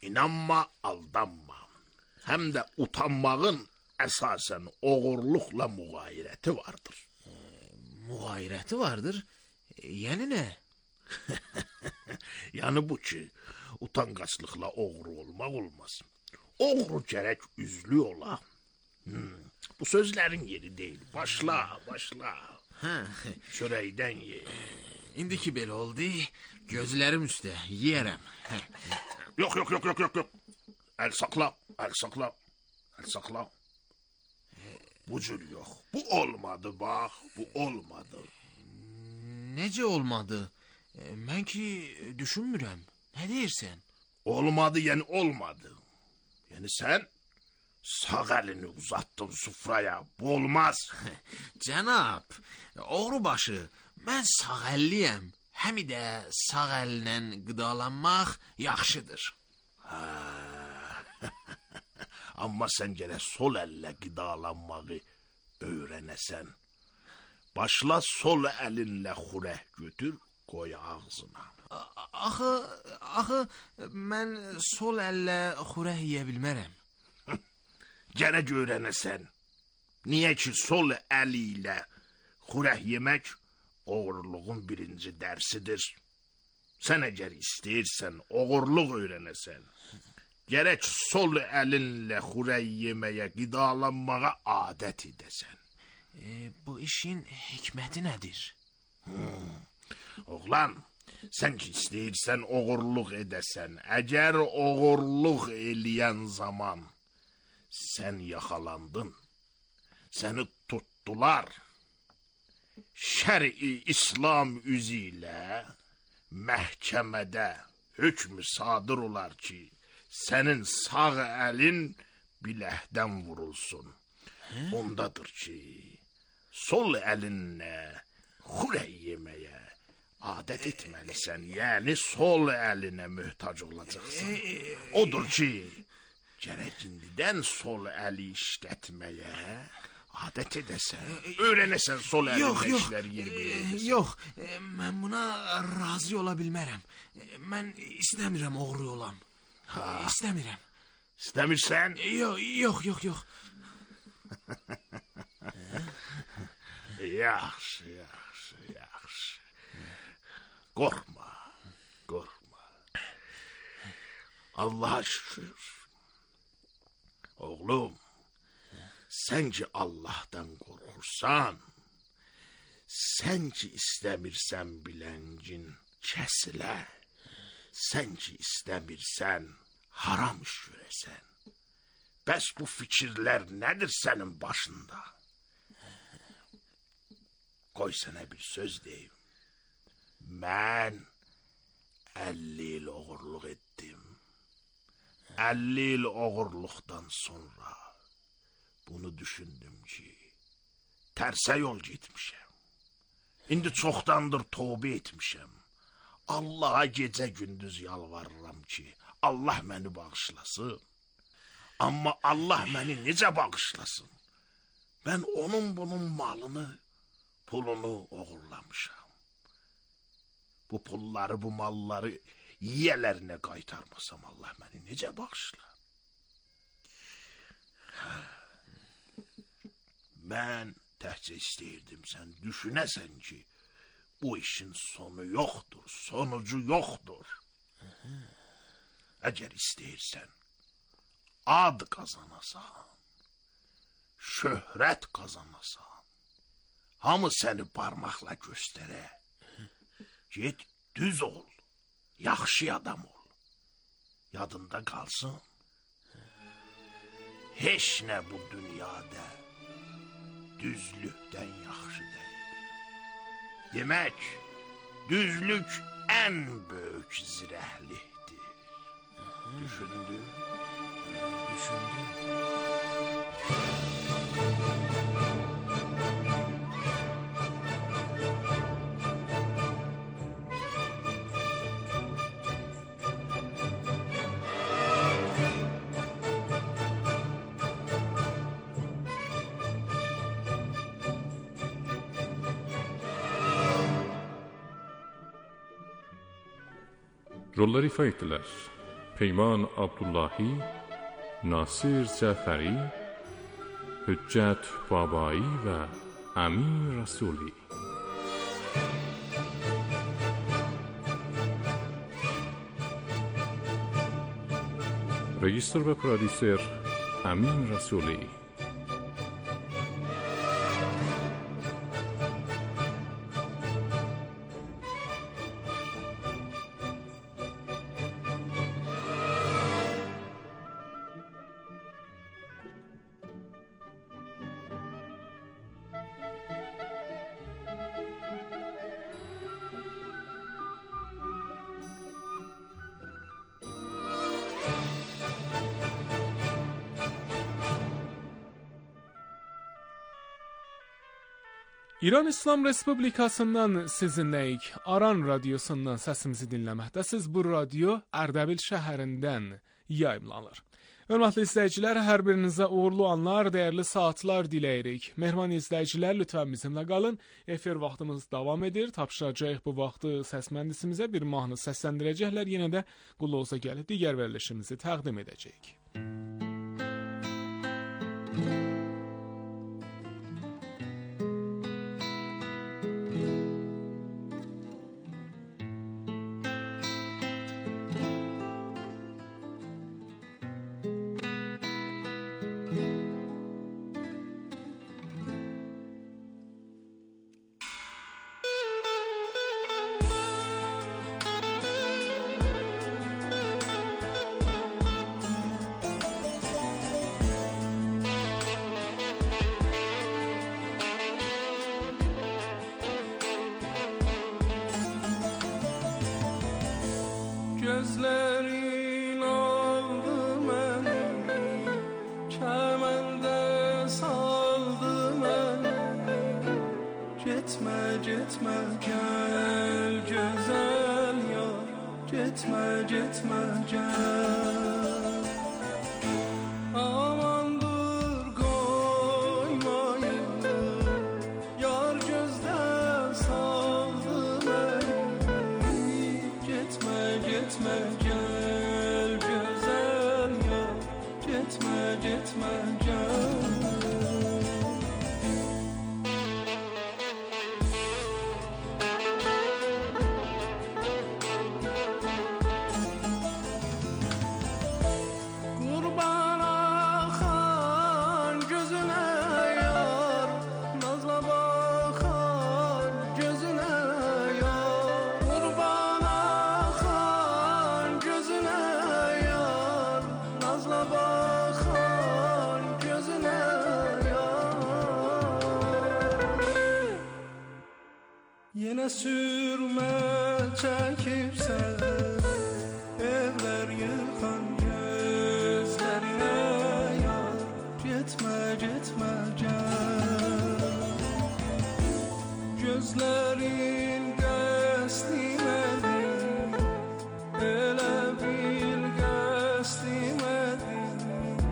İnanma, aldanma. Həm də utanmağın əsasən oğurluqla müğayirəti vardır. Müğayirəti vardır? Yəni nə? Yəni bu ki, utanqaçlıqla oğru olmaq olmaz. Oğru gərək üzlü ola. Bu sözlərin yeri deyil. Başla. Çörəkdən ye. İndiki belə oldu, gözlərim üstə, yiyərəm. Yox. Əl saxla. Bu cür yox. Bu olmadı, bax, bu olmadı. Necə olmadı? Mən ki, düşünmürəm. Nə deyirsən? Olmadı, yəni olmadı. Yəni sən sağ əlini uzattın sufraya, bu olmaz. Cənab, oğrubaşı, mən sağ əlliyəm. Həmi də sağ əllə qidalanmaq yaxşıdır. Amma sən gərək sol əllə qidalanmağı öyrənəsən. Başla sol əlinlə xurək götür, qoy ağzına. Axı, mən sol əllə xurək yeyə bilmərəm. Gərək öyrənəsən. Niyə ki, sol əli ilə xurək yemək oğurluğun birinci dərsidir. Sən əgər istəyirsən, oğurluq öyrənəsən. Gərək sol əlinlə xurək yeməyə, qidalanmağa adət edəsən. Bu işin hikməti nədir? Oğlan, sən ki istəyirsən oğurluq edəsən, əgər oğurluq eləyən zaman sən yaxalandın, səni tutdular, şəri İslam üzü ilə məhkəmədə hökm sadır olar ki, sənin sağ əlin biləkdən vurulsun. Ondadır ki, sol əlinlə xurək yeməyə adət etməlisən, yəni sol əlinə möhtac olacaqsan. Odur ki, gərək indidən sol əli işlətməyə adət edəsən, öyrənəsən sol əlində işləri yeri. Yox, mən buna razı ola bilmərəm. Mən istəmirəm oğru olam. İstəmirəm. İstəmirsən? Yox. Yaxşı. Qorxma. Allah'a şükür. Oğlum, sən ki Allah'tan qorxursan, sən ki istəmirsən biləncin kəsilə, sən ki istəmirsən haram iş görəsən. Bəs bu fikirlər nədir sənin başında? Qoy sənə bir söz deyim. Mən 50 il oğurluq etdim. 50 il oğurluqdan sonra bunu düşündüm ki, tərsə yol getmişəm. İndi çoxdandır tövbə etmişəm. Allah'a gecə gündüz yalvarıram ki, Allah məni bağışlasın. Amma Allah məni necə bağışlasın? Mən bunun malını, pulunu oğurlamışam. Bu pulları, bu malları yiyələrinə qaytarmasam Allah məni necə bağışlar? Mən təhcə istəyirdim sən düşünəsən ki, bu işin sonu yoxdur, sonucu yoxdur. Əgər istəyirsən, ad qazanasan, şöhrət qazanasan, hamı səni parmaqla göstərə. Get, düz ol, yaxşı adam ol. Yadında qalsın. Heç nə bu dünyada düzlükdən yaxşı deyil. Demək, düzlük ən böyük zirəhlikdir. Düşündün? Rollar ifa ettiler. Peyman Abdullahi, Nasir Cəfəri, Hüccət Babai və Əmin Rəsuli. Rejissor və prodüser Əmin Rəsuli. İran İslam Respublikasından sizinləyik. Aran radiosundan səsimizi dinləməkdəsiz. Bu radio Ərdəbil şəhərindən yayımlanır. Hörmətli izləyicilər, hər birinizə uğurlu anlar, dəyərli saatlar diləyirik. Mehriban izləyicilər, lütfən bizimlə qalın. Efir vaxtımız davam edir. Tapşıracağıq bu vaxtı səs mühəndisimizə bir mahnı səsləndirəcəklər. Yenə də qulluğunuza gəlib digər verilişimizi təqdim edəcəyik. Gözlerin aldı məni, kəməndə saldı məni. Getmə, getmə, gəl gözəl yar. Getmə, getmə, gəl. Amandır qoymayın, yar gözdən saldı məni. Getmə, getmə, gəl gözəl yar. Getmə, getmə, gəl. Qurban axan gözünə yar, nazla baxan gözünə yar. Qurban axan gözünə yar, nazla baxan gözünə yar. Yenə sürmə çəkibsən, evlər yıxan gözlərinə yar. Getmə, getmə, gəl. Gözlərin qəsdimədir, elə bil qəsdimədir.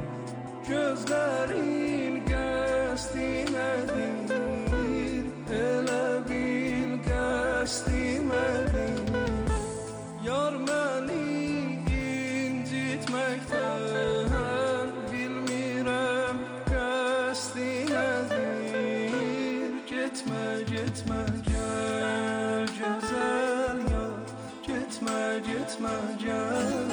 Gözlərin qəsdimədir, elə bil qəsdimədir. Yar məni incitməkdən bilmirəm qəsdimədir. Getmə, getmə, gəl gözəl yar. Getmə, getmə, gəl.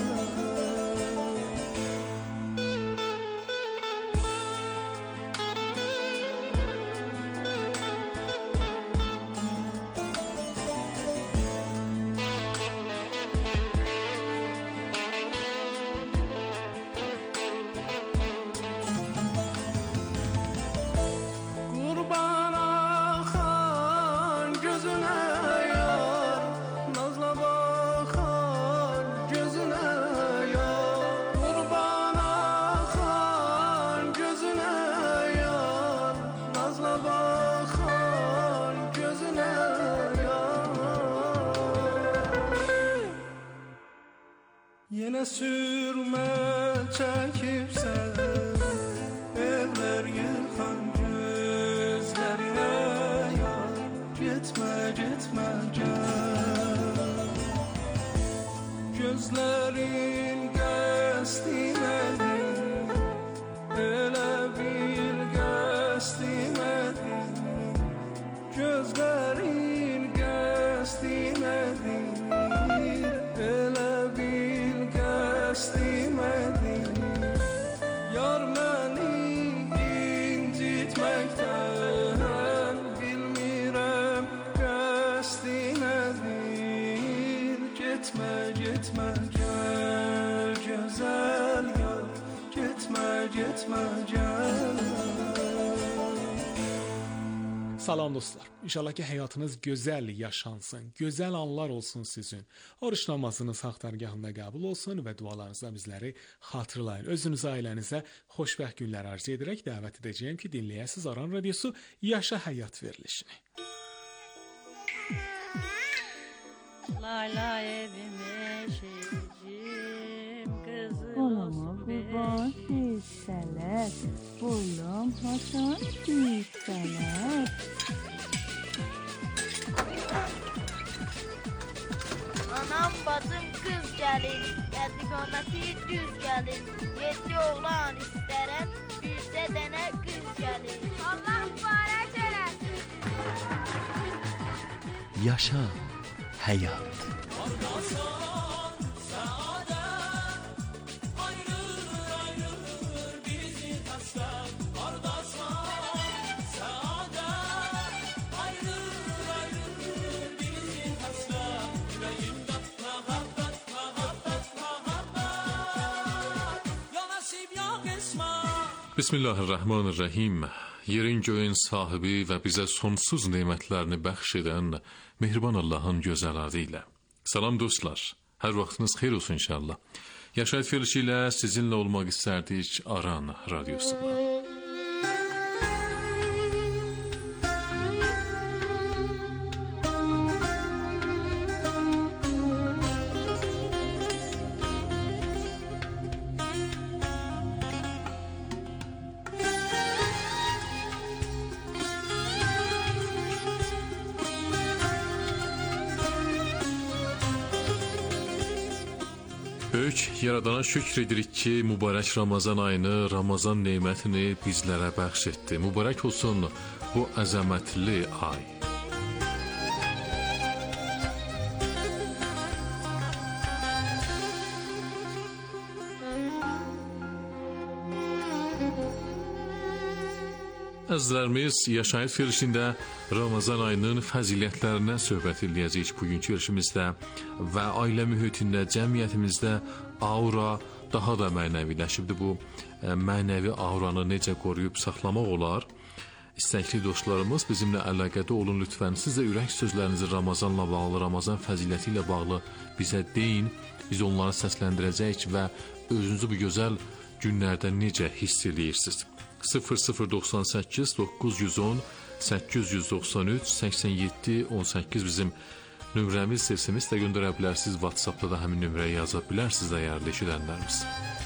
Qurban axan gözünə yar, nazla baxan gözünə yar. Qurban axan gözünə yar, nazla baxan gözünə yar. Yenə sürmə çəkibsən, evlər yıxan gözlərinə yar. Getmə, getmə, gəl. Gözlərin demedin. Yar beni incitmekten bilmirem qəsdi nədir. Getmə, getmə, gəl gözəl yar. Getmə, getmə, gəl. Salam dostlar. İnşallah ki həyatınız gözəl yaşansın, gözəl anlar olsun sizin. Oruç namazınız haqq dərgahında qəbul olsun və dualarınızla bizləri xatırlayın. Özünüzə, ailənizə xoşbəxt günlər arzu edərək dəvət edəcəyəm ki, dinləyəsiniz Aran Radiosu Yaşa Həyat verilişini. Lay lay evime şeycim kızı Olama kurban hisseler, boyum Hasan hisseler. Anam bacım kız gelin, geldi kometi düz gelin. Yedi oğlan isterem, birde dene kız gelin. Allah mübarek eləsin. Yaşa həyat. Bismillahirrahmanirrahim. Yerin göyün sahibi və bizə sonsuz nemətlərini bəxş edən mehriban Allahın gözəl adı ilə. Salam dostlar. Hər vaxtınız xeyir olsun inşallah. Yaşayət verilişi ilə sizinlə olmaq istərdik Aran Radiosunda. Böyük Yaradana şükür edirik ki, mübarək Ramazan ayını, Ramazan nemətini bizlərə bəxş etdi. Mübarək olsun bu əzəmətli ay. Əzizlərimiz, Yaşayış verilişində Ramazan ayının fəzilətlərindən söhbət edəcəyik bugünkü verilişimizdə və ailə mühitində, cəmiyyətimizdə aura daha da mənəviləşibdir. Bu mənəvi auranı necə qoruyub saxlamaq olar? İstəkli dostlarımız bizimlə əlaqədə olun lütfən. Siz də ürək sözlərinizi Ramazanla bağlı, Ramazan fəziləti ilə bağlı bizə deyin. Biz onları səsləndirəcəyik və özünüzü bu gözəl günlərdə necə hiss edirsiniz? 0098 910 893 87 18 bizim nömrəmiz, sesimiz də göndərə bilərsiniz. WhatsAppda da həmin nömrəyə yaza bilərsiniz dəyərli eşidənlərimiz.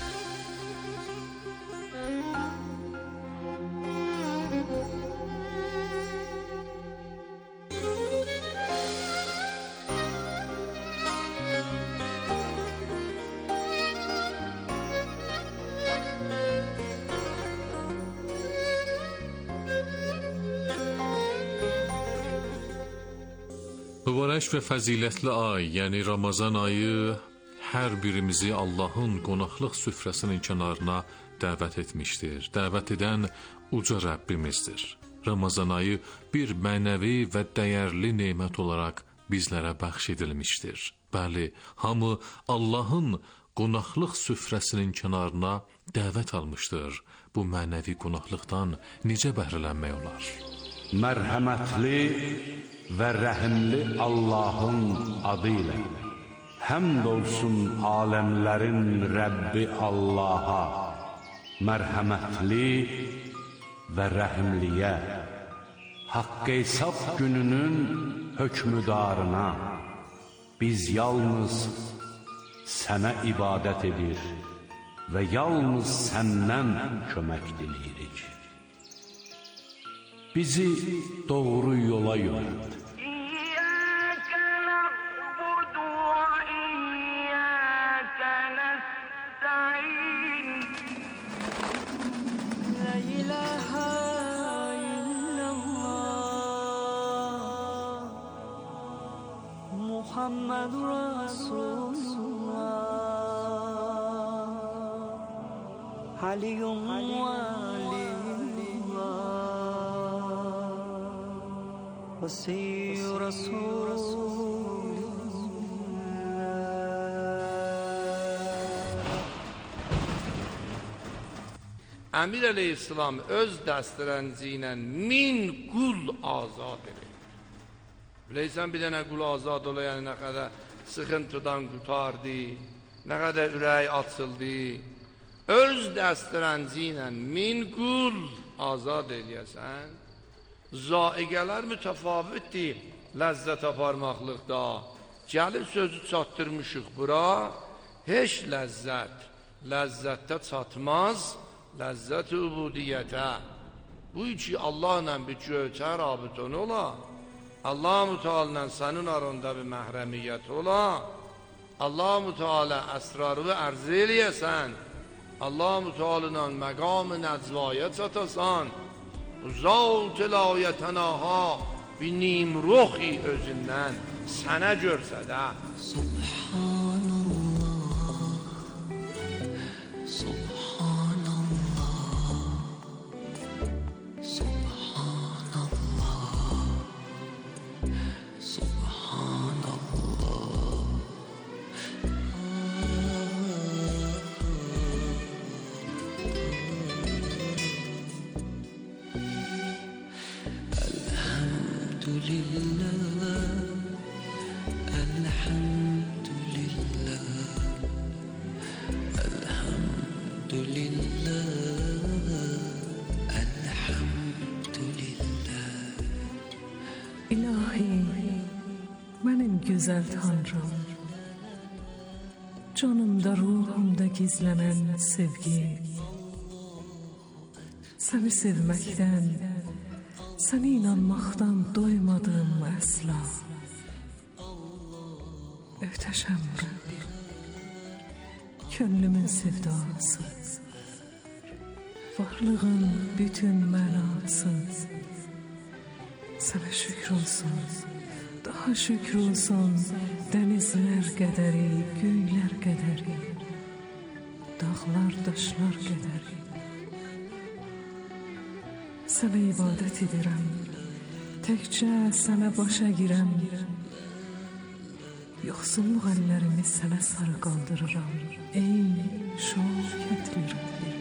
Mübarək və fəzilətli ay, yəni Ramazan ayı hər birimizi Allahın qonaqlıq süfrəsinin kənarına dəvət etmişdir. Dəvət edən uca Rəbbimizdir. Ramazan ayı bir mənəvi və dəyərli nemət olaraq bizlərə bəxş edilmişdir. Bəli, hamı Allahın qonaqlıq süfrəsinin kənarına dəvət almışdır. Bu mənəvi qonaqlıqdan necə bəhrələnmək olar? Mərhəmətli və rəhimli Allahın adı ilə həmd olsun aləmlərin Rəbbi Allaha, mərhəmətli və rəhimliyə, haqq hesab gününün hökmüdarına. Biz yalnız sənə ibadət edir və yalnız səndən kömək diləyirik. Bizi doğru yola yönelt. Muhammed Resulullah. علي وعلي وصي رسول Əmir əleyhissalam öz dəstərənci ilə 1000 qul azad edir. Biləysən bir dənə qul azad ola, yəni nə qədər sıxıntıdan qurtardı, nə qədər ürək açıldı. Öz dəstərənci ilə 1000 qul azad eləyəsən, zaiqələr mütəfavitdir ləzzət aparmaqlıqda. Gəlib sözü çatdırmışıq bura, heç ləzzətdə çatmaz, ləzzət-i ubudiyyətə. Bu iki Allahla bir göyçə rabitən ola, Allah-u Teala'la sənin aranda bir məhrəmiyyət ola, Allah-u Teala əsrarı ərzə eləyəsən, Allah-u Teala'la məqam-ı nəcvaya çatasan, uzaq tilayətənaha bir nimruxi özündən sənə görsədə. Subhanallah, güzel Tanrım, canımda ruhumda gizlenen sevgi, seni sevmekten, seni inanmaktan doymadım asla. Öhteşem Rabbim, könlümün sevdası, varlığın bütün mənası, sana şükür olsun. Daha şükür olsun denizler qədəri, göylər qədəri, dağlar, daşlar qədəri. Sənə ibadət edirəm, təkcə sənə başa girəm. Yoxsulluq əllərimi sənə sarı qaldırıram, ey şöhrətli Rəbbim.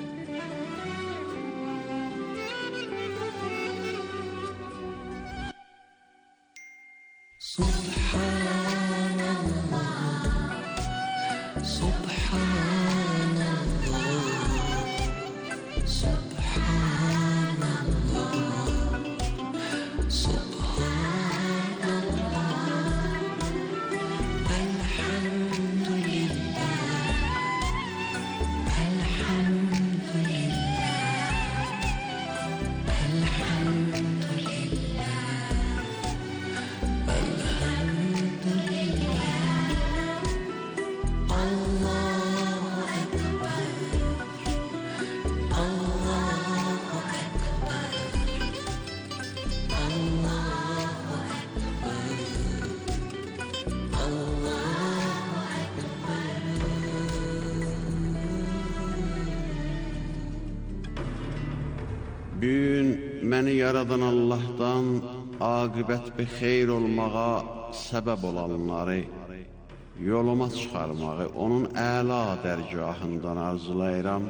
Məni yaradan Allah'tan aqibət bir xeyr olmağa səbəb olanları, yoluma çıxarmağı onun əla dərgahından arzulayıram.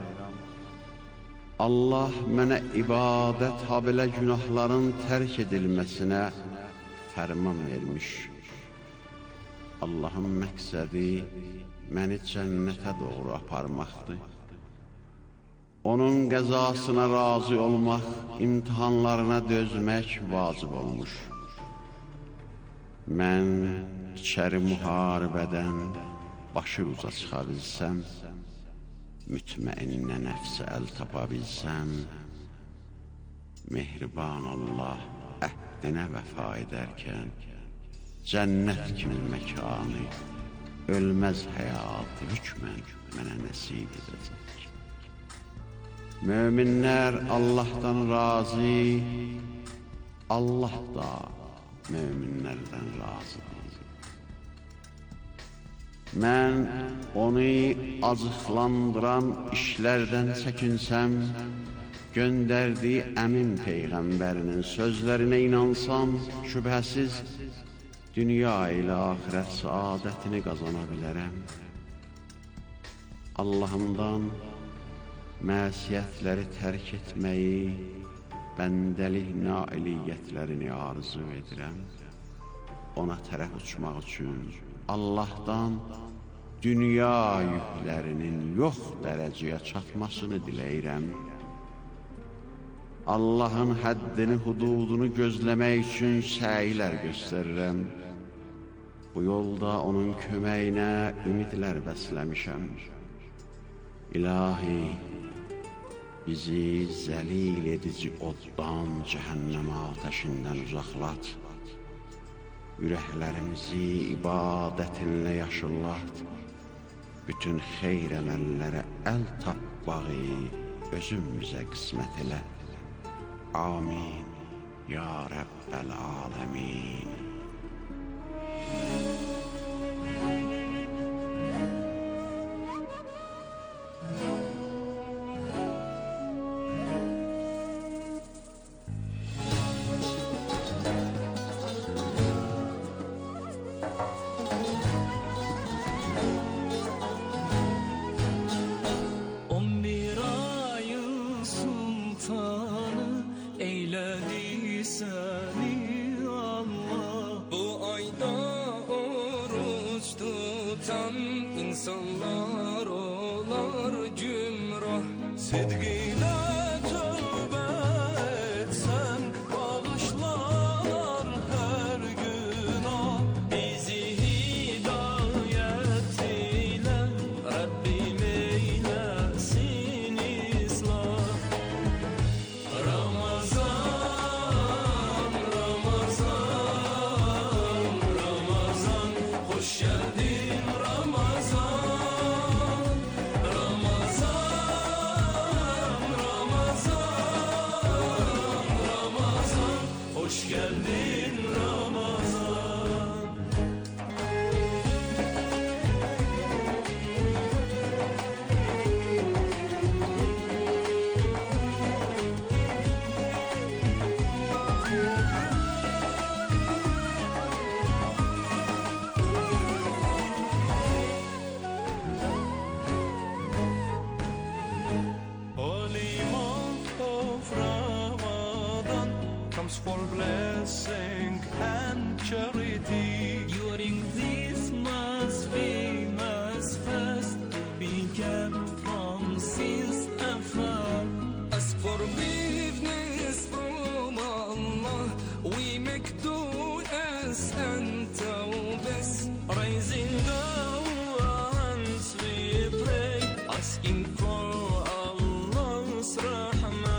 Allah mənə ibadət habilə günahların tərk edilməsinə fərman vermiş. Allahın məqsədi məni cənnətə doğru aparmaqdır. Onun qəzasına razı olmaq, imtihanlarına dözmək vacib olmuş. Mən içəri müharibədən başı uca çıxa bilsəm, mütməinnə nəfsə əl tapa bilsəm, mehriban Allah əhdinə vəfa edərkən, cənnət kimi məkanı, ölməz həyatı hükmən mənə nəsib edəcək. Möminlər Allah'tan razı, Allah da möminlərdən razıdır. Mən onu acıqlandıran işlərdən çəkinsəm, göndərdiyi əmin Peyğəmbərinin sözlərinə inansam, şübhəsiz dünya ilə axirət saadətini qazana bilərəm. Allahımdan məsiyətləri tərk etməyi, bəndəlik nailiyyətlərini arzu edirəm. Ona tərəf uçmaq üçün Allahdan dünya yüklərinin yox dərəcəyə çatmasını diləyirəm. Allahın həddini, hududunu gözləmək üçün səylər göstərirəm. Bu yolda onun köməyinə ümidlər bəsləmişəm. İlahi, bizi zəlil edici oddan, cəhənnəm atəşindən uzaqlat. Ürəklərimizi ibadətinlə yaşıllat. Bütün xeyr əməllərə əl tapmağı özümüzə qismət elə. Amin. Ya Rəbbəl aləmin. For blessing and charity during this most famous fast to be kept from sins afar. As forgiveness from Allah, we make du'as and tawbas, raising our hands we pray, asking for Allah's rahmah.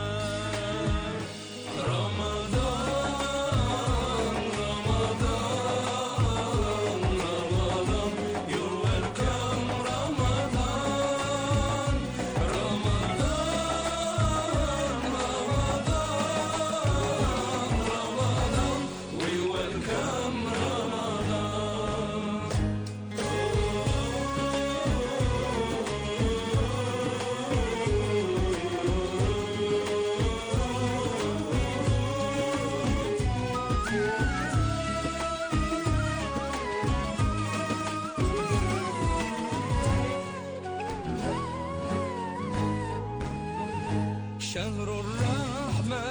شهر الرحمة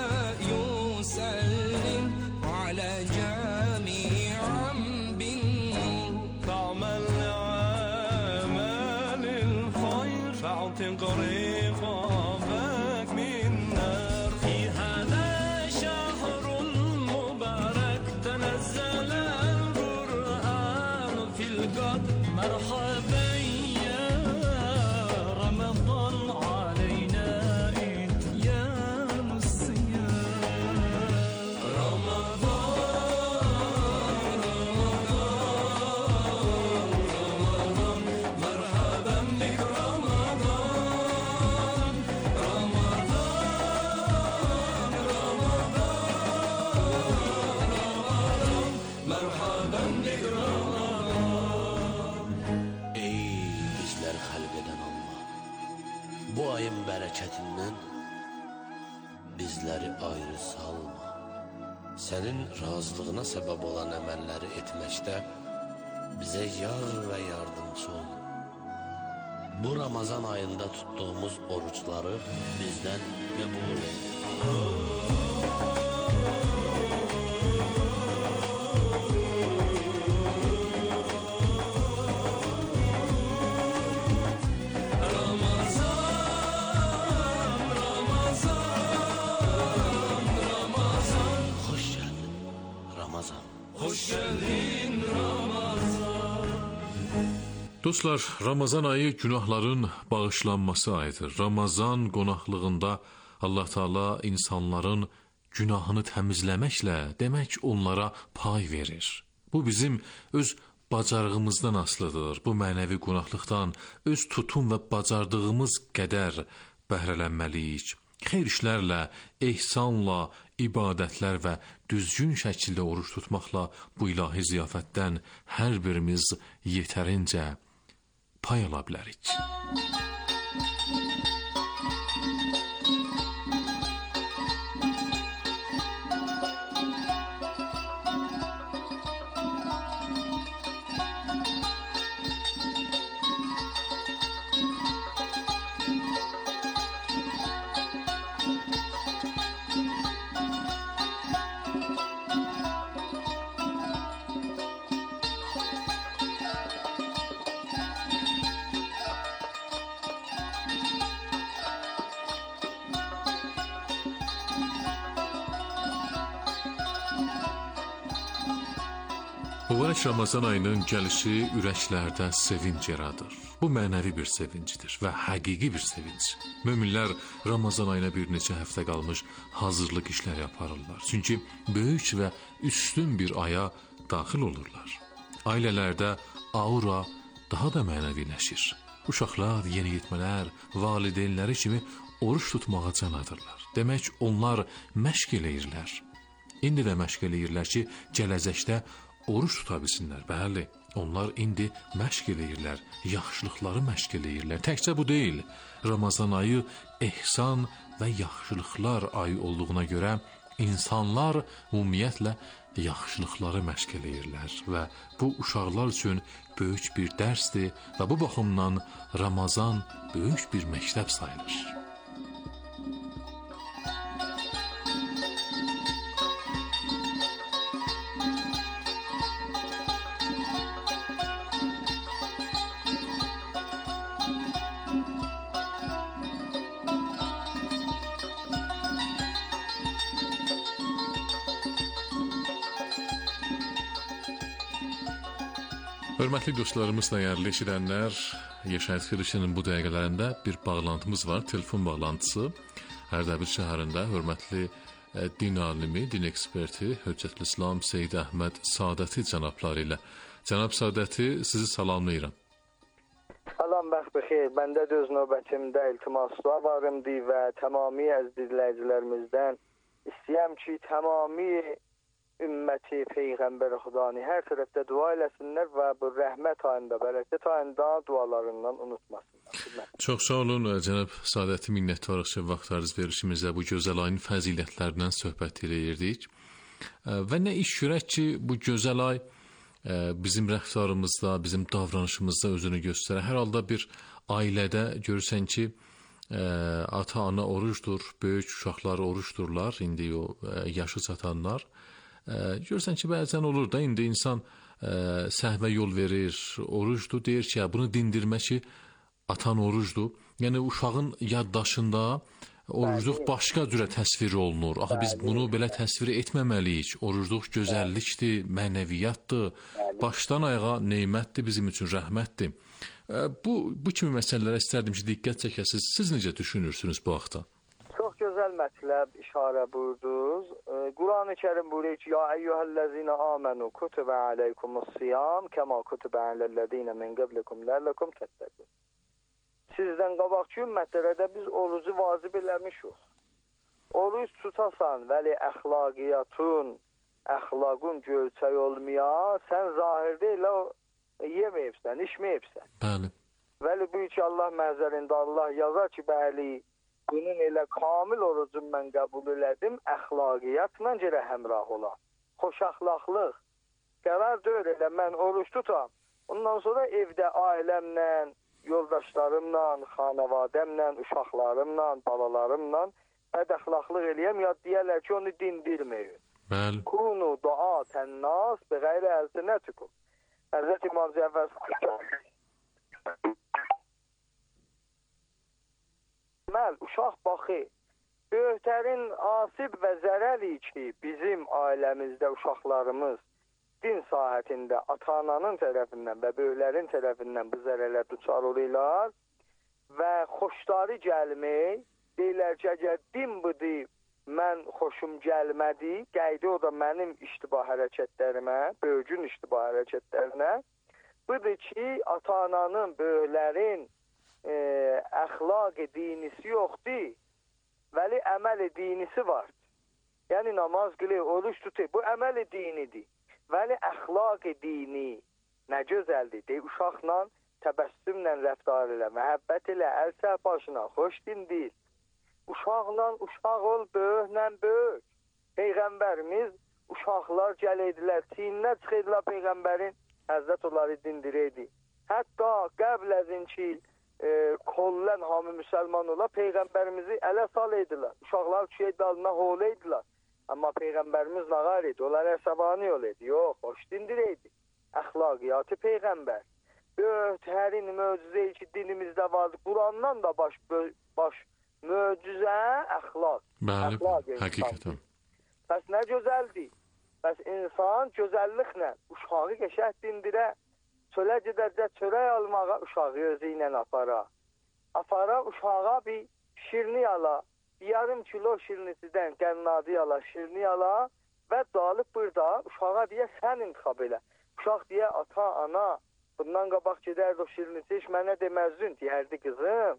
يسلم على جميع بالنور فاعمل عمل الخير فاعتق رقابك من نار في هذا شهر مبارك تنزل القرآن في القدر مرحبا يا رمضان علينا bu ayın bərəkətindən bizləri ayrı salma. Sənin razılığına səbəb olan əməlləri etməkdə bizə yar və yardımcı ol. Bu Ramazan ayında tuttuğumuz oruçları bizdən qəbul et. Dostlar, Ramazan ayı günahların bağışlanması ayıdır. Ramazan qonaqlığında Allah Teala insanların günahını təmizləməklə, demək onlara pay verir. Bu bizim öz bacarığımızdan asılıdır. Bu mənəvi qonaqlıqdan öz tutum və bacardığımız qədər bəhrələnməliyik. Xeyr işlərlə, ehsanla, ibadətlər və düzgün şəkildə oruç tutmaqla bu ilahi ziyafətdən hər birimiz yetərincə pay ala bilərik. Mübarək Ramazan ayının gəlişi ürəklərdə sevinc yaradır. Bu mənəvi bir sevincidir və həqiqi bir sevinc. Möminlər Ramazan ayına bir neçə həftə qalmış hazırlıq işləri yaparırlar. Çünki böyük və üstün bir aya daxil olurlar. Ailələrdə aura daha da mənəviləşir. Uşaqlar, yeniyetmələr, valideynləri kimi oruç tutmağa can atırlar. Demək, onlar məşq eləyirlər. İndi də məşq eləyirlər ki, gələcəkdə oruç tuta bilsinlər. Bəli, onlar indi məşq eləyirlər, yaxşılıqları məşq eləyirlər. Təkcə bu deyil, Ramazan ayı ehsan və yaxşılıqlar ayı olduğuna görə insanlar ümumiyyətlə yaxşılıqları məşq eləyirlər və bu uşaqlar üçün böyük bir dərsdir və bu baxımdan Ramazan böyük bir məktəb sayılır. Hörmətli dostlarımız, dəyərli eşidənlər, Yaşayış Xirişinin bu dəqiqələrində bir bağlantımız var, telefon bağlantısı. Ərdəbil şəhərində hörmətli din alimi, din eksperti, Höccətül İslam Seyyid Əhməd Sadəti cənabları ilə. Cənab Sadəti, sizi salamlayıram. Salam, bəxt bixeyr. Məndə də öz növbətimdə iltimaslar varımdı və tamami əziz dinləyicilərimizdən istəyəm ki, tamami ümməti Peyğəmbər Xudani hər tərəfdə dua eləsinlər və bu rəhmət ayında, bərəkət ayında dualarından unutmasınlar. Çox sağ olun, cənab Sadəti, minnətdarıq ki, vaxtlarınız verilişimizdə bu gözəl ayın fəzilətlərindən söhbət eləyirdik. Və nə iş görək ki, bu gözəl ay bizim rəftarımızda, bizim davranışımızda özünü göstərər. Hər halda bir ailədə görürsən ki, ata-ana orucdur, böyük uşaqlar orucdurlar, indi o yaşı çatanlar. Görürsən ki, bəzən olur da, indi insan səhvə yol verir, orucdur, deyir ki, bunu dindirmək ki, atan orucdur. Yəni, uşağın yaddaşında orucluq başqa cürə təsvir olunur. Axı, biz bunu belə təsvir etməməliyik. Orucluq gözəllikdir, mənəviyyatdır, başdan ayağa neymətdir, bizim üçün rəhmətdir. Bu kimi məsələlərə istərdim ki, diqqət çəkəsiniz. Siz necə düşünürsünüz bu haqda? Çox gözəl mətləb işarə buyurdunuz. Quran-ı Kərim buyurur ki, ya eyyuhəl-ləzina amenu kutubə aleykumus-siyam kəma kutubə aləl-ləzina min qablikum ləlləkum təttəqun. Sizdən qabaqki ümmətlərə də biz orucu vacib eləmişik. Oruç tutasan, vəli əxlaqiyyatun, əxlaqun gölçək olmaya, sən zahirdə elə yeməyibsən, içməyibsən. Bəli. Vəli bu ki Allah məzərində Allah yazar ki, bəli, bunun elə kamil orucun mən qəbul elədim, əxlaqiyyatla görə həmrah olan. Xoş əxlaqlıq. Qərar deyil elə mən oruç tutam. Ondan sonra evdə ailəmlə, yoldaşlarımla, xanavadəmlə, uşaqlarımla, balalarımla bəd əxlaqlıq eləyəm, ya deyərlər ki, onu dindirməyin. Bəli. Kunu duatən nas bi qeyri əlsinətikum. Həzrət İmam Cəvvəz uşaq baxı, böyüklərin asib və zərəli ki, bizim ailəmizdə uşaqlarımız din sahətində ata-ananın tərəfindən və böyüklərin tərəfindən bu zərərlə duçar olurlar və xoşları gəlmək, deyirlər ki, əgər din budur, mən xoşum gəlmədi, qeydi o da mənim iştibah hərəkətlərimə, böyücün iştibah hərəkətlərinə, budur ki, ata-ananın, böyüklərin əxlaq dinisi yoxdur, vəli əməl dinisi var. Yəni namaz qılır, oruç tutur, bu əməl dinidir. Vəli əxlaq dini nə gözəldir, deyir, uşaqla təbəssümlə rəftar elə, məhəbbət elə, əl-səh başına, xoş dindir. Uşaqla uşaq ol, böyüklə böyük. Peyğəmbərimiz uşaqlar gələdilər, çiyninə çıxırdılar Peyğəmbərin, Həzrət onları dindirəydi. Hətta qəbl əzinki kollən hamı müsəlman ola, Peyğəmbərimizi ələ salaydılar. Uşaqlar küçəyə dalına hoğlaydılar. Amma Peyğəmbərimiz nağar idi, onlar əsəbani olaydı. Yox, hoş dindirəydi. Əxlaqiyyatı Peyğəmbər. Böyüklərin möcüzə ki, dinimizdə vardı. Qurandan da baş möcüzə, əxlaq. Bəli, həqiqətən. Bəs nə gözəldir? Bəs insan gözəlliklə uşağı qəşəng dindirə, çölə gedəcək çörək almağa, uşağı özü ilə apara. Apara uşağa bir şirni ala, yarım kilo şirnisidən qənnadı ala, şirni ala və dalıb burada uşağa deyə sən intiqab elə. Uşaq deyə, ata, ana, bundan qabaq gedərdi o şirnisi, heç mənə deməzdin, deyərdi qızım,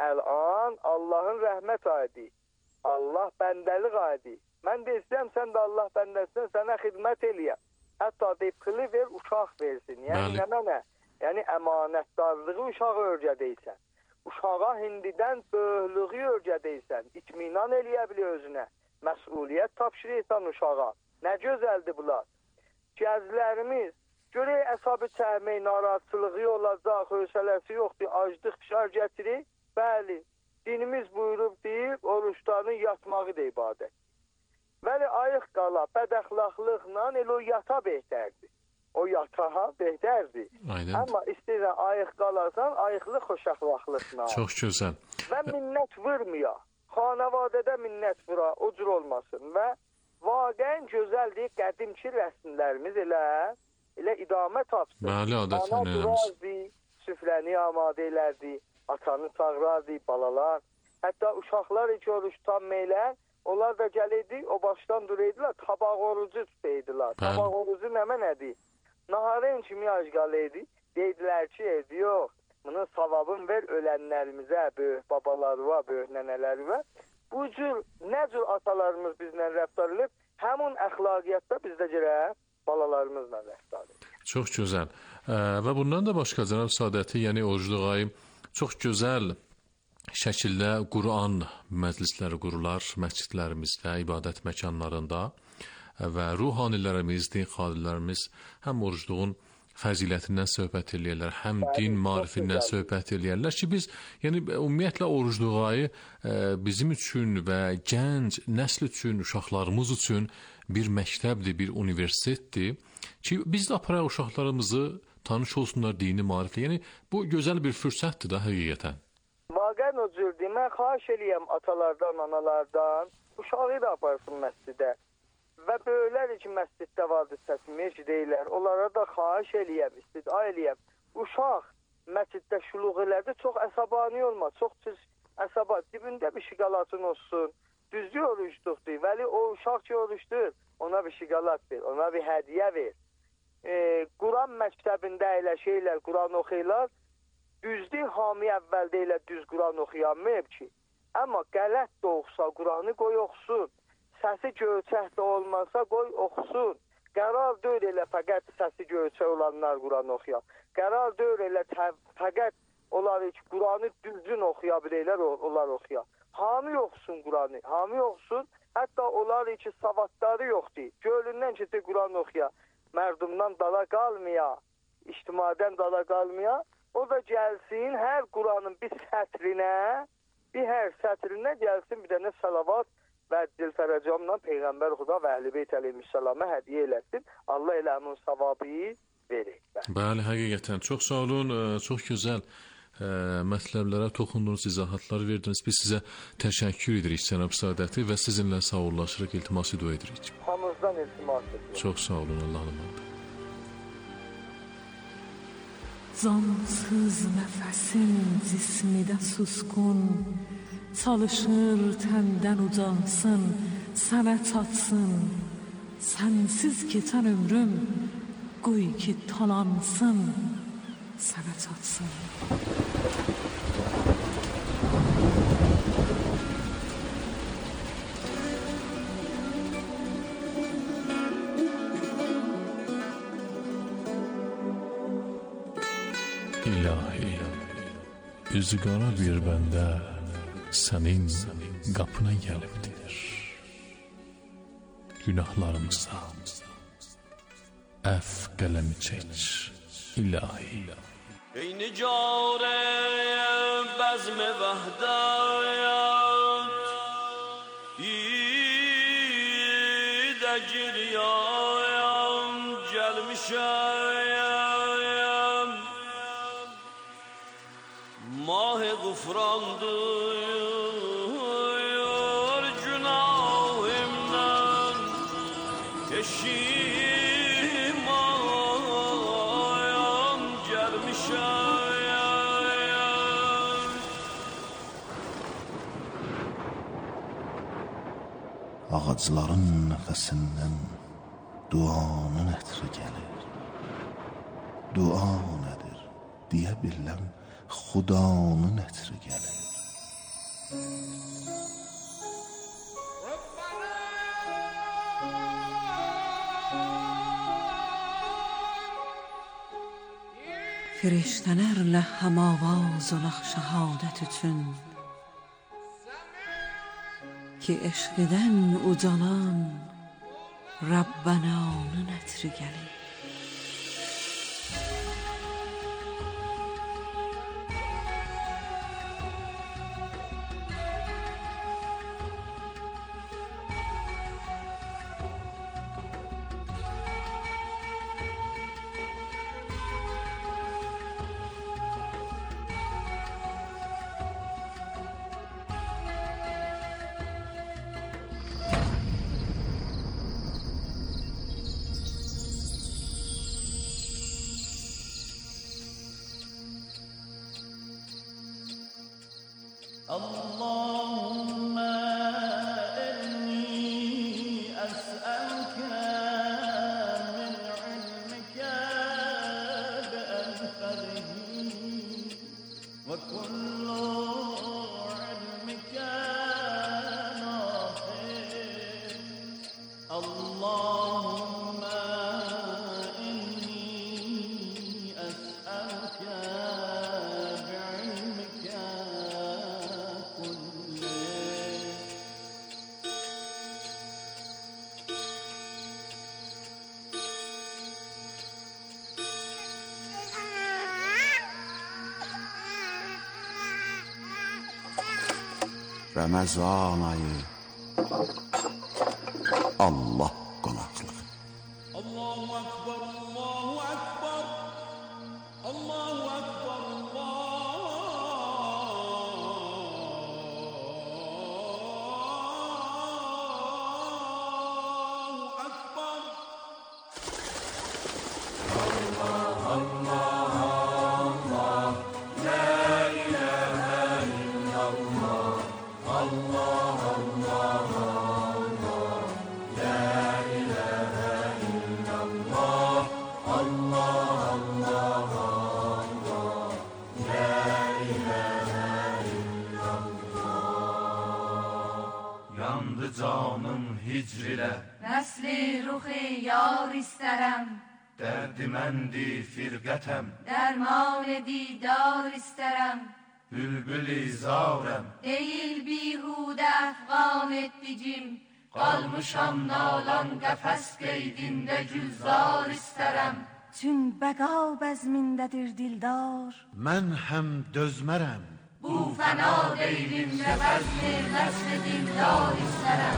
əl-an Allahın rəhmət aydı, Allah bəndəlik aydı. Mən desəm, sən də Allah bəndəsin, sənə xidmət eləyəm. Hətta deyib, pılı ver, uşaq versin. Yəni, nə mənə? Yəni, əmanətdarlığı uşağı örgədəysən. Uşağa hindidən böyüklüğü örgədəysən. İtminan eləyə bilir özünə. Məsuliyyət tapşırırsan uşağa. Nə gözəldir bunlar. Gəzlərimiz, görək əsabı çəkmək, narahatçılığı olacaq, hövsələsi yoxdur, aclıq, fişar gətirir. Bəli, dinimiz buyurub deyib, oruçlarının yatmağı da ibadət. Bəli, ayıq qala, bədəxlaqlıqla elə o yata behtərdir. O yataha behtərdir. Aynen. Amma istəyirən ayıq qalarsan, ayıqlıq xoşaxlaqlıqla. Çox gözəl. Və minnət vurmuyor. Xanavadədə minnət vura, o cür olmasın. Və vaqəən gözəldir, qədimki rəsmlərimiz elə idamə tapsın. Bəli, adət ana durardı, süfrəni amadə elərdi, atanı çağırardı, balalar. Hətta uşaqlar iki oruç tutanmayla, onlar da gəlirdi, o başdan duraydılar, tabaq orucu tutaydılar. Tabaq orucu nə mənədir? Naharın kimi aşqalıydı, deydilər ki, yox, bunun savabını ver ölənlərimizə, böyük babalarına, böyük nənələrimə. Bu cür, nə cür atalarımız bizlə rəftar edib, həmin əxlaqiyyatda bizdə görə balalarımızla rəftar edib. Çox gözəl. Və bundan da başqa Cənab Sadəti, yəni Orucluq ayı çox gözəl şəkildə Quran məclisləri qurular məscidlərimizdə, ibadət məkanlarında və ruhanilərimiz, din xadimlərimiz həm orucluğun fəzilətindən söhbət eləyirlər, həm din marifindən söhbət eləyirlər ki, biz, yəni ümumiyyətlə orucluq ayı bizim üçün və gənc nəsl üçün, uşaqlarımız üçün bir məktəbdir, bir universitetdir ki, biz də aparaq uşaqlarımızı tanış olsunlar dini mariflə. Yəni bu gözəl bir fürsətdir da həqiqətən. Vaqən o cürdür. Mən xahiş eləyəm atalardan, analardan, uşağı da aparsın məscidə. Və böyüklər ki, məsciddə vardır səsimi deyirlər. Onlara da xahiş eləyəm, istida eləyəm. Uşaq məsciddə şuluq elədi, çox əsabani olma, çox əsaba. Dibində bir şiqalatın olsun. Düzdür oruçluqdur. Vəli o uşaq ki oruçdur, ona bir şiqalat ver, ona bir hədiyə ver. Quran məktəbində elə şeylər, Quran oxuyurlar. Düzdür, hami əvvəldə elə düz Quran oxuyanmayıb ki. Amma qələt də oxusa, Quranı qoy oxusun. Səsi göyçək də olmasa, qoy oxusun. Qərar deyil elə fəqət səsi göyçək olanlar Quran oxuyan. Qərar deyil elə fəqət onlar ki, Quranı düzgün oxuya bilirlər, onlar oxuya. Hamı yoxsun Quranı, hamı yoxsun. Hətta onlar ki, savadları yoxdur. Gölündən ki, Quran oxuya, mərdumdan dala qalmaya, ictimadən dala qalmaya. O da gəlsin, hər Quranın bir sətrinə, bir hər sətrinə gəlsin bir dənə salavat və dilfərəcamla Peyğəmbər Xuda və Əhl-i Beyt əleyhissalama hədiyyə eləsin. Allah elə onun savabı verir. Bəli, həqiqətən çox sağ olun, çox gözəl mətləblərə toxundunuz, izahatlar verdiniz. Biz sizə təşəkkür edirik cənab Sadəti və sizinlə sağollaşırıq, iltiması dua edirik. Hamımızdan iltimas edirik. Çox sağ olun, Allah'ın emanet. Cansız nəfəsin cismidə suskun, çalışır təndən ucansın, sənə çatsın. Sənsiz keçən ömrüm, qoy ki talansın, sənə çatsın. İlahi, üzü qara bir bəndə sənin qapına gəlibdir. Günahlarımıza əff qələmi çək, ilahi. ای نجار بزم وحدت دیده گریایم جلمشایم ماه غفران دور günahımdan eşimayam gelmişayam. Ağacların nəfəsindən duanın ətri gəlir. Dua nədir deyə biləm, Xudanın ətri gəlir. Firiştələrlə həmavaz olaq şəhadət üçün ki, eşqidən ucalan Rabbənanın ətri gəlir. اللهم إني أسألك من علمك بأنفذه وكل علمك نافع. اللهم إني أسألك بعلمك Ramazan ayı Allah qonaqlığı. Allahu Ekber, Allahu Ekber, Allahu Ekber, Allahu Ekber. Allah, Allah, Allah, la ilahe illallah. Allah, Allah, Allah, la ilahe illallah. Allah, Allah, Allah, la ilahe illallah. Yandı canım hicrilə, Nəsli ruxi yar istərəm, Derdimendî firqətəm, Derman didar isterem, bülbül-i zarəm, Değil bihude efgan etticim, Qalmışam nalan qəfəs qeydində gülzar isterem. Tün bəqa bəzmindədir dildar. Mən həm dözmərəm. Bu fəna deylimdə vəzni nəsli dildar isterem.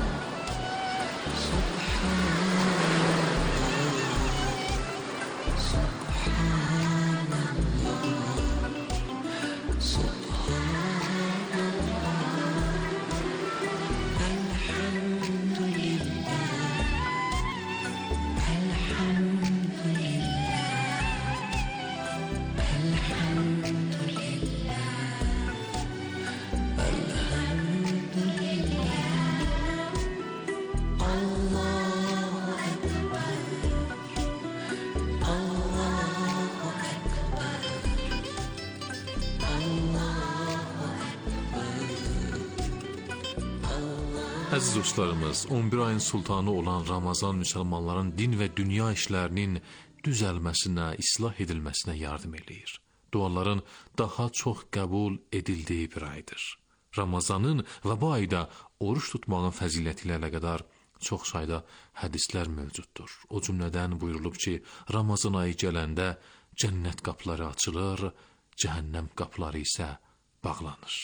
Əziz dostlarımız, 11 ayın sultanı olan Ramazan müsəlmanların din və dünya işlərinin düzəlməsinə, islah edilməsinə yardım eləyir. Duaların daha çox qəbul edildiyi bir aydır. Ramazanın və bu ayda oruç tutmağın fəziləti ilə əlaqədar çox sayda hədislər mövcuddur. O cümlədən buyurulub ki, Ramazan ayı gələndə cənnət qapıları açılır, cəhənnəm qapıları isə bağlanır.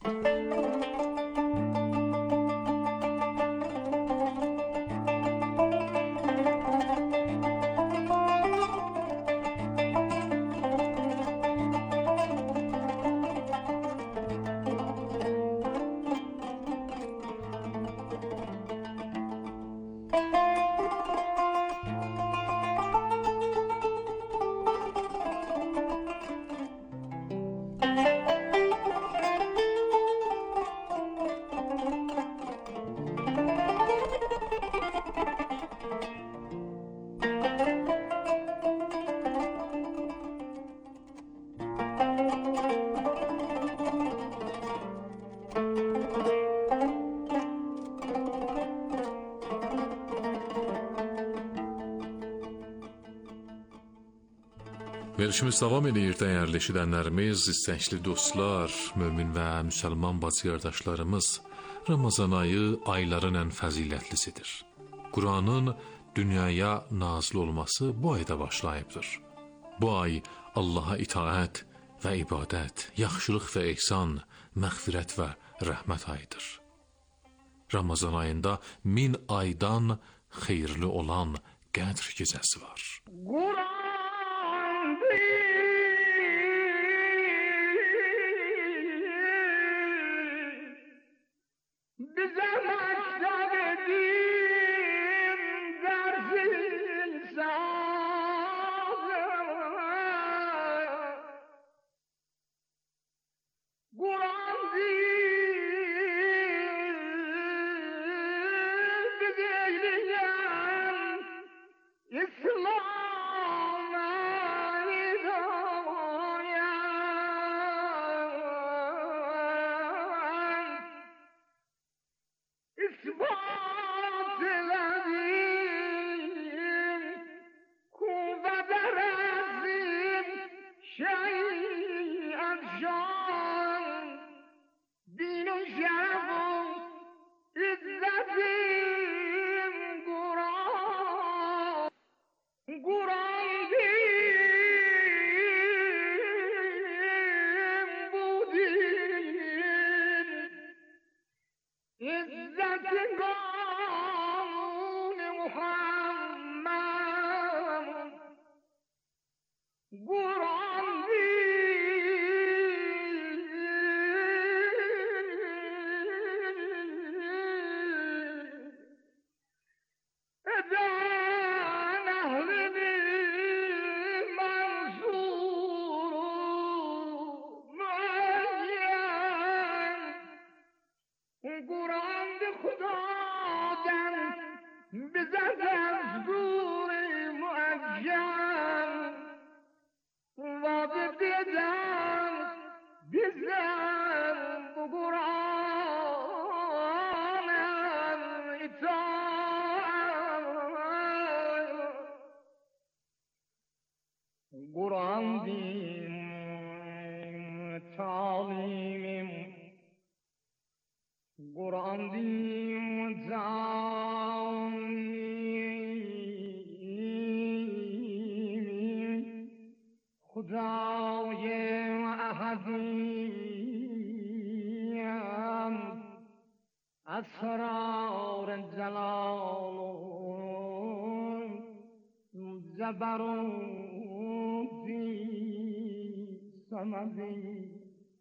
Verişimiz davam edir, dəyərli eşidənlərimiz, istəkli dostlar, mömin və müsəlman bacı qardaşlarımız. Ramazan ayı ayların ən fəzilətlisidir. Quranın dünyaya nazil olması bu ayda başlayıbdır. Bu ay Allaha itaət və ibadət, yaxşılıq və ehsan, məğfirət və rəhmət ayıdır. Ramazan ayında 1000 aydan xeyirli olan qədr gecəsi var. قرآن دیم جانی خدای احدیم اسرار جلال جبروتی صمدی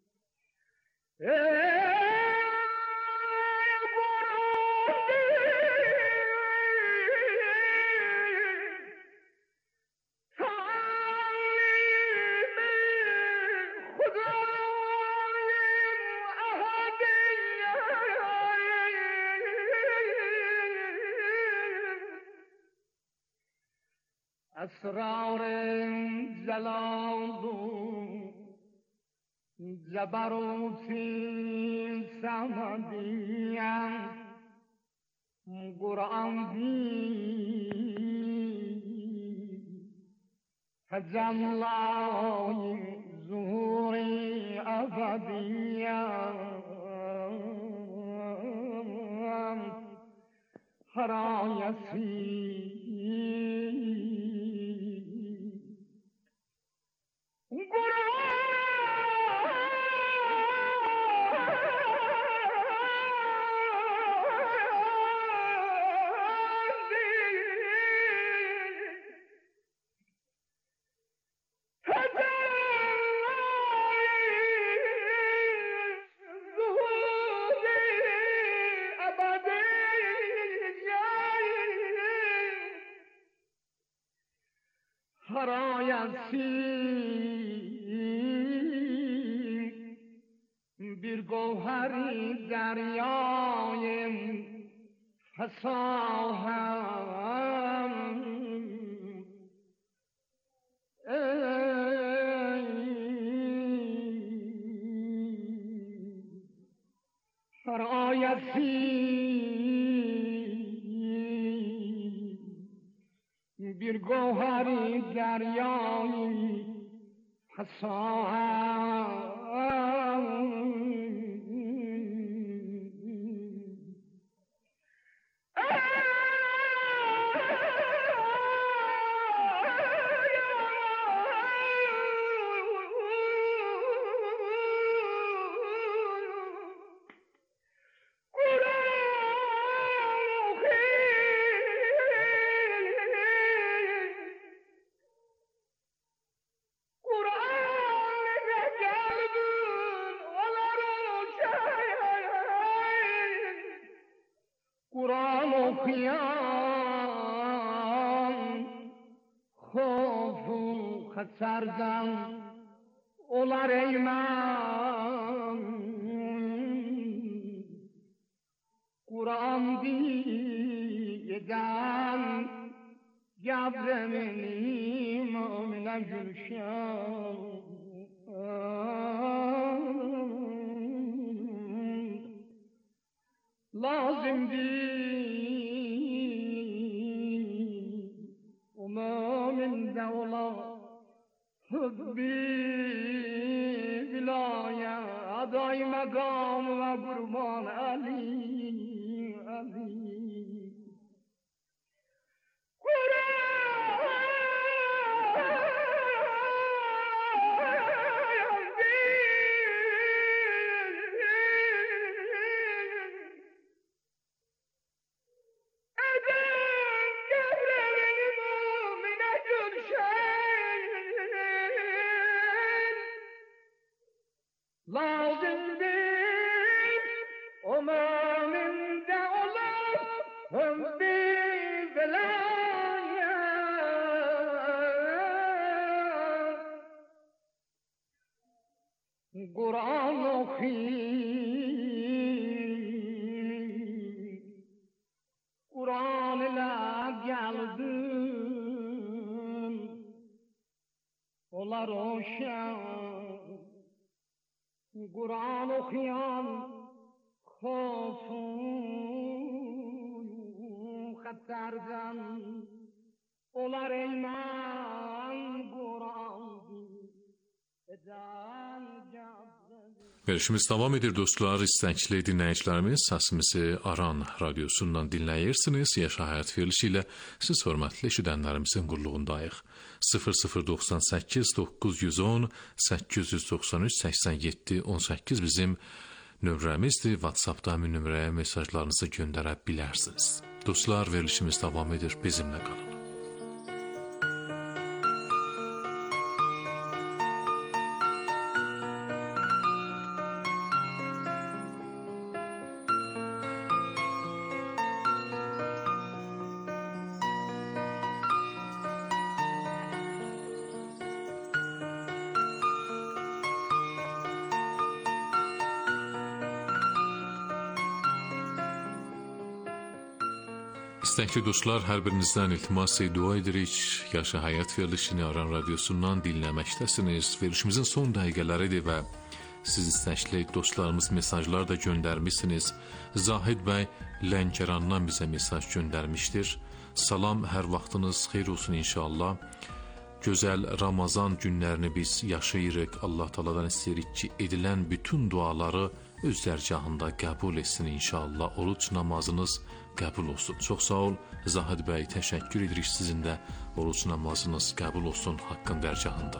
اسرار جلال جبروتی صمدیم قرآن دی تجلای ظهوری ابدیم هر آیتی bir gövheri deryayım fesahem her ayeti bir gövheri deryayım fesahem Kur'an okuyan خوف خطرdan olar eyman Kur'an diyeden gabremenim ömrüne gülşen lazimdir umuminde ola hubbi vilaya aday makam ve kurban Ali Ali lazımdır o müminde olur hümdi belaya Kur'an okuyup Kur'an ile geldim olar oşan Kur'an okuyan خوفu xatardan olar eyman Kur'an Verilişimiz davam edir dostlar. İstəkli dinləyicilərimiz, səsimizi Aran radiosundan dinləyirsiniz. Yaşa həyat verilişi ilə siz hörmətli eşidənlərimizin qulluğundayıq. 0098 910 893 87 18 bizim nömrəmizdir. WhatsApp-da həmin nömrəyə mesajlarınızı göndərə bilərsiniz. Dostlar, verilişimiz davam edir. Bizimlə qalın. İstəkli dostlar, hər birinizdən iltimas dua edirik. Yaşa həyat verilişini Aran radiosundan dinləməkdəsiniz. Verilişimizin son dəqiqələridir və siz istəkli dostlarımız mesajlar da göndərmişsiniz. Zahid bəy Lənkərandan bizə mesaj göndərmişdir. Salam, hər vaxtınız xeyir olsun inşallah. Gözəl Ramazan günlərini biz yaşayırıq. Allah Taala'dan istəyirik ki, edilən bütün duaları öz dərgahında qəbul etsin inşallah. Oruç namazınız qəbul olsun. Çox sağ ol Zahid bəy, təşəkkür edirik sizin də. Oruç namazınız qəbul olsun Haqqın dərgahında.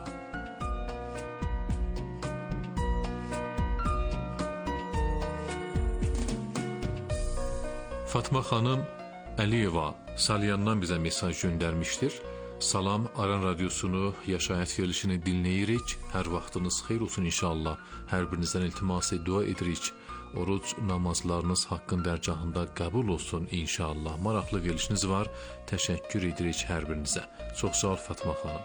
Fatma xanım Əliyeva Salyandan bizə mesaj göndərmişdir. Salam, Aran radiosunu, yaşayət verilişini dinləyirik. Hər vaxtınız xeyir olsun inşallah. Hər birinizdən iltimas dua edirik. Oruç namazlarınız Haqqın dərgahında qəbul olsun inşallah. Maraqlı verilişiniz var. Təşəkkür edirik hər birinizə. Çox sağ ol Fatma xanım.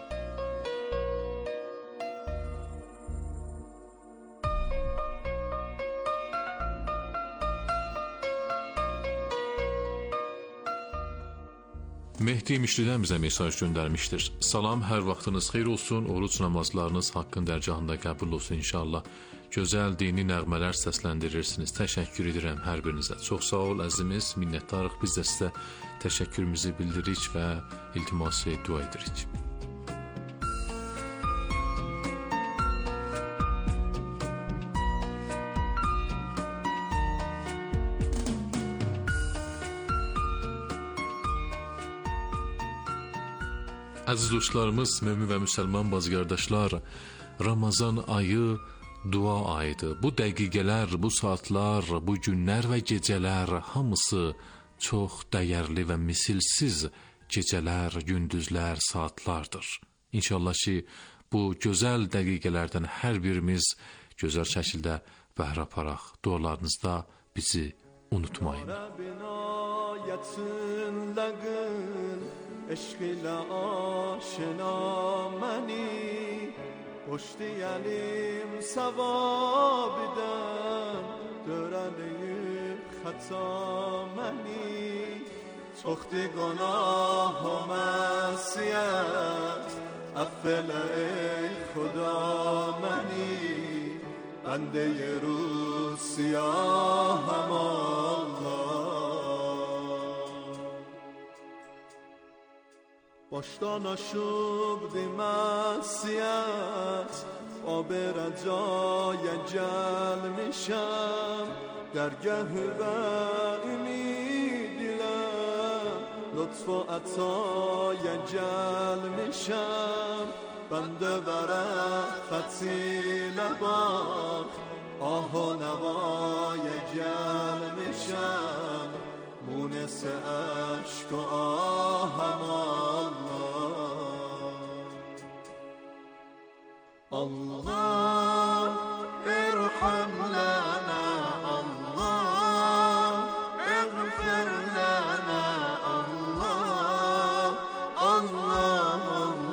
Mehdi Mişlidən bizə mesaj göndərmişdir. Salam, hər vaxtınız xeyir olsun. Oruç namazlarınız Haqqın dərgahında qəbul olsun inşallah. Gözəl dini nəğmələr səsləndirirsiniz. Təşəkkür edirəm hər birinizə. Çox sağ ol əzimiz, minnətdarıq. Biz də sizə təşəkkürümüzü bildiririk və iltiması dua edirik. Əziz dostlarımız, mömin və müsəlman bazı-qardaşlar, Ramazan ayı dua ayıdır. Bu dəqiqələr, bu saatlar, bu günlər və gecələr hamısı çox dəyərli və misilsiz gecələr, gündüzlər, saatlardır. İnşallah ki, bu gözəl dəqiqələrdən hər birimiz gözəl şəkildə bəhrə aparaq. Dualarınızda bizi unutmayın. عشق ilə آشنا منی پشتی علیم ثوابیدم دورانیم خطا منی چختی گناه و معصیت افل ای خدا منی بنده روز سیاهم الله باشتان شب دی معصیت آب رجای جل میشم درگه و امیدیلم لطف و عطای جل میشم بنده برفتی لباق آه و نوای جل میشم مونس عشق و آهم الله ارحم لنا الله اغفر لنا الله الله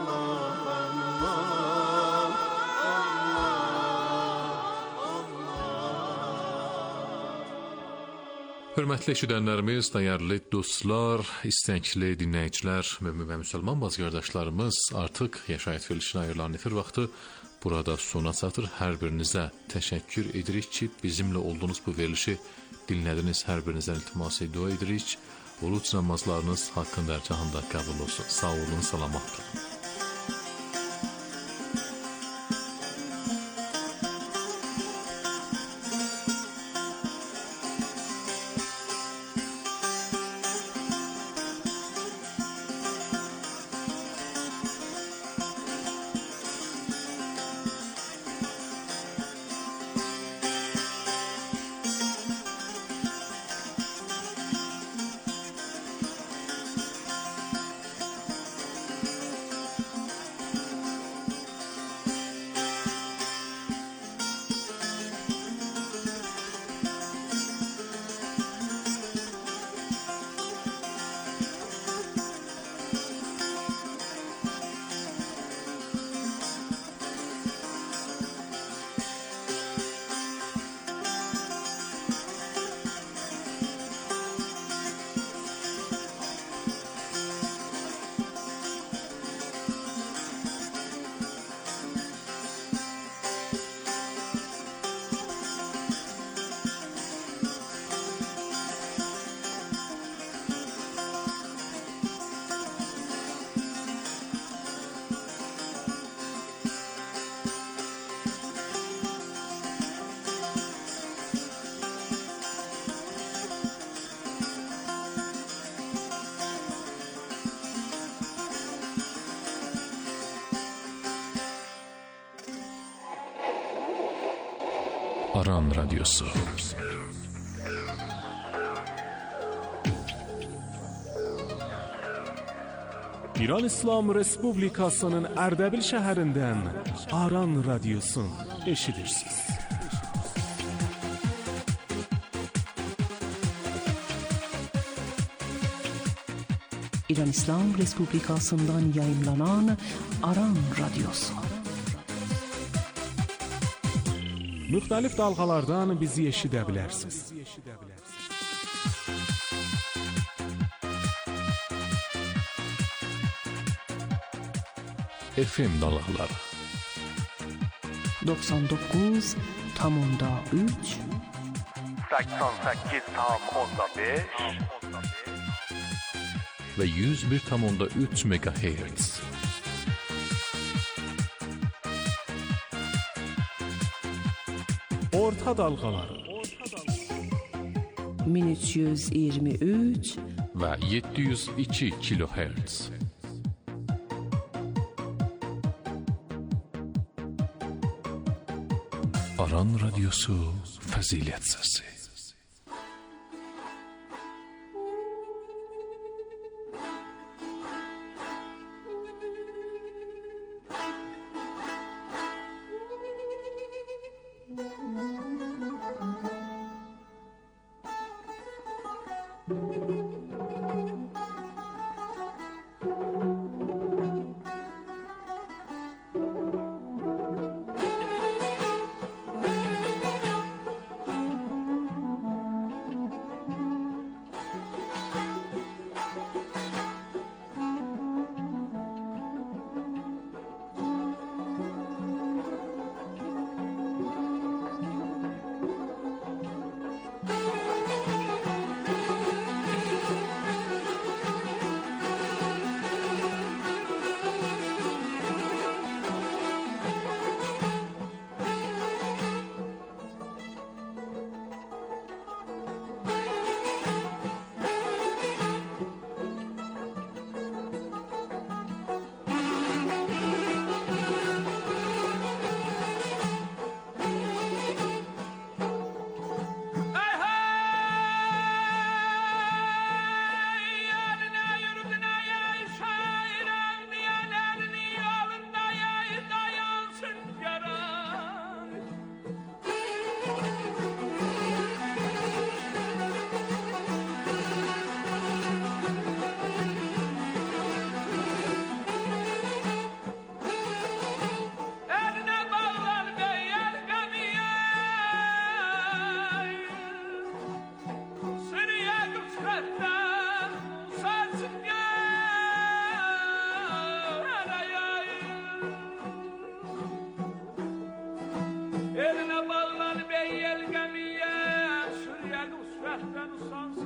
Hörmətli eşidənlərimiz, dəyərli dostlar, istəkli dinləyicilər, mömin və müsəlman bazı-qardaşlarımız, artıq yaşayət verilişinə ayrılan efir vaxtı burada sona çatır. Hər birinizə təşəkkür edirik ki, bizimlə olduğunuz bu verilişi dinlədiniz. Hər birinizdən iltiması dua edirik. Oruç namazlarınız Haqqın dərgahında qəbul olsun. Sağ olun, salamat qalın. Aran Radyosu. İran İslam Respublikasının Ərdəbil şəhərindən Aran Radyosun eşidirsiniz. İran İslam Respublikasından yayınlanan Aran Radyosu. Müxtəlif dalğalardan bizi eşidə bilərsiniz. FM dalğaları 99,3 88,5 ve 101,3 MHz. Orta dalğaları 1323 ve 702 kHz. Aran Radyosu Fəzilət Səsi. Thank you.